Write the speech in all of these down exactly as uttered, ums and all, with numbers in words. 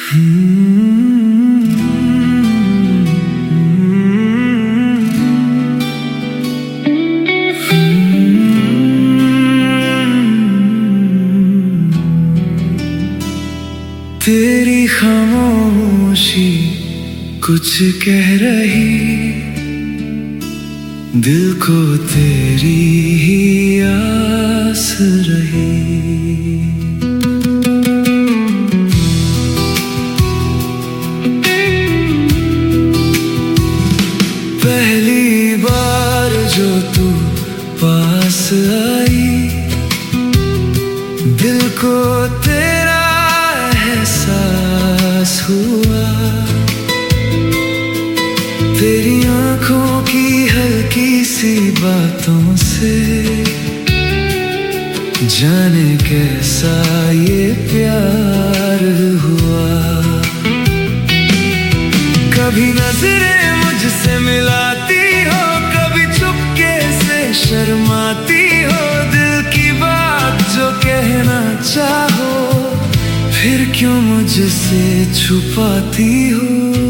तेरी खामोशी कुछ कह रही, दिल को तेरी ही आस रही। पहली बार जो तू पास आई, दिल को तेरा एहसास हुआ। तेरी आंखों की हल्की सी बातों से जाने कैसा ये प्यार हुआ। कभी नजरें मुझसे मिलाती हो, कभी चुपके से शर्माती हो। दिल की बात जो कहना चाहो, फिर क्यों मुझसे छुपाती हो।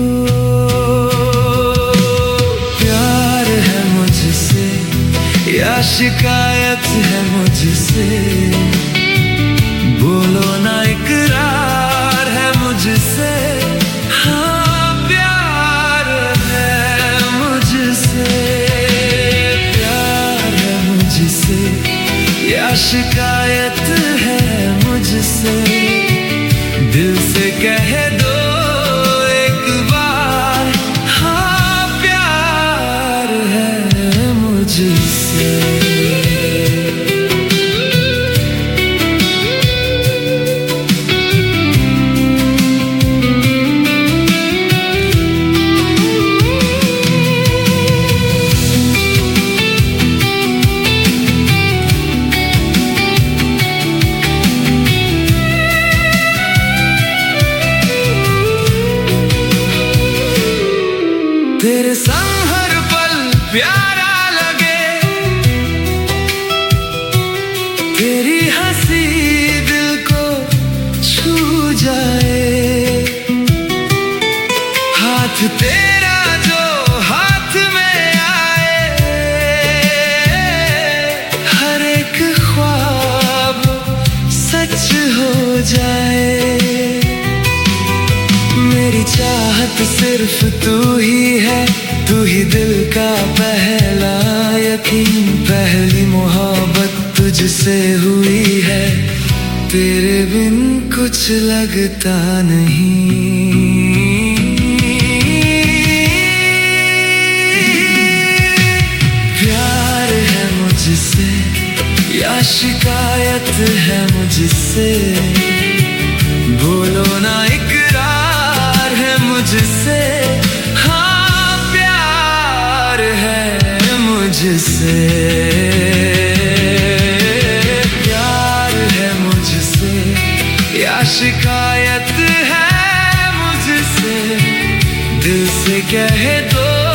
प्यार है मुझसे या शिकायत है मुझसे, बोलो ना इकरार है मुझसे। हाँ प्यार है मुझसे, प्यार है मुझसे या शिकायत है मुझसे। दिल से कह दो एक बार, हाँ प्यार है मुझसे। तेरे संग हर पल प्यारा लगे, तेरी हंसी दिल को छू जाए। हाथ तेरा जो हाथ में आए, हर एक ख्वाब सच हो जाए। मेरी चाहत सिर्फ तू ही है, तू ही दिल का पहला यकीन। पहली मोहब्बत तुझसे हुई है, तेरे बिन कुछ लगता नहीं। प्यार है मुझसे या शिकायत है मुझसे, बोलो ना इकरार है मुझसे। हाँ प्यार है मुझसे, प्यार है मुझसे या शिकायत है मुझसे। दिल से कह दो